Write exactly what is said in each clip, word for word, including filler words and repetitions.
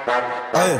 Aí.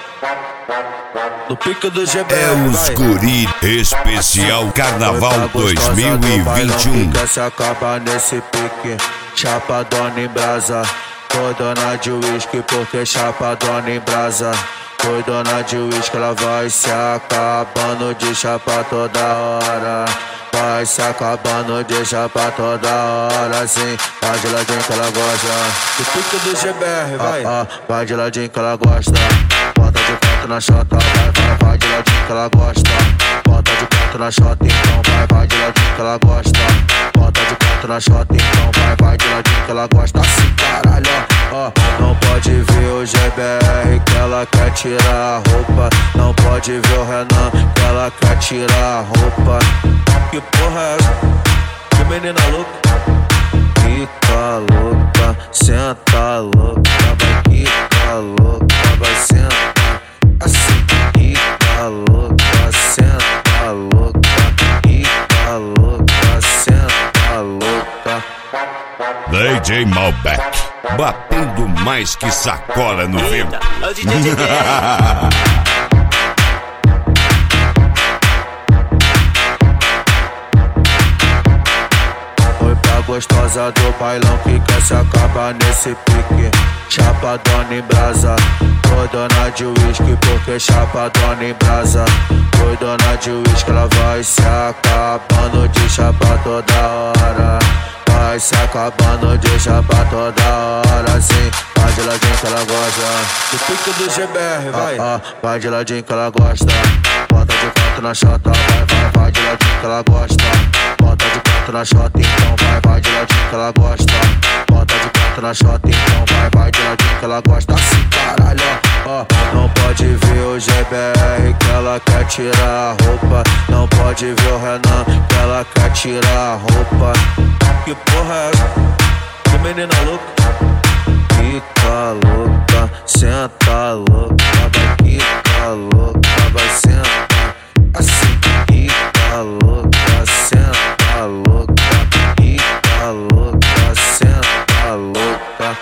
No pique do G B R, é os guri especial Carnaval dois mil e vinte e um. Quer se acaba nesse pique, chapadona em brasa. Foi dona de uísque porque chapadona em brasa. Foi dona de uísque, ela vai se acabando de chapa toda hora. Vai se acabando de chapa toda hora, sim. Vai de ladinho que ela gosta. Do pique do G B R, vai. Ah, ah, vai de ladinho que ela gosta. Bota de canto na chota, vai, vai, vai de ladinho que ela gosta. Bota de canto na chota, então vai, vai de ladinho que ela gosta. Bota de canto na chota, então vai, vai de ladinho que ela gosta. Assim, caralho, ó, ó. Não pode ver o G B R que ela quer tirar a roupa. Não pode ver o Renan que ela quer tirar a roupa. Que porra é essa? Que menina louca. Fica louca, senta louca. Vai ficar louca, vai sentar. Assim, fica louca, senta louca. Fica louca, senta louca. D J Malbec, batendo mais que sacola no vento. É o D J G B R. Gostosa do bailão que quer se acabar nesse pique, chapadona em brasa. Foi dona de uísque porque chapadona em brasa. Foi dona de uísque, ela vai se acabando de chapa toda hora. Vai se acabando de chapa toda hora, sim. Vai de ladinho que ela gosta. Do pique do G B R, vai. Ah, ah, vai de ladinho que ela gosta. Bota de canto na chota, vai, vai, vai de ladinho que ela gosta. Bota de canto na chota, então vai, vai de ladinho que ela gosta. Bota de canto na chota, então vai, vai de ladinho que ela gosta. Assim, caralho, ó. Não pode ver o G B R que ela quer tirar a roupa. Não pode ver o Renan que ela quer tirar a roupa. Que porra é essa? Que menina louca. Fica louca, senta louca. Vai ficar louca, vai sentar. Assim, fica louca, senta louca. Fica louca, senta louca.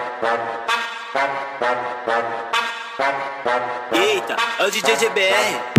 Eita, é o D J G B R.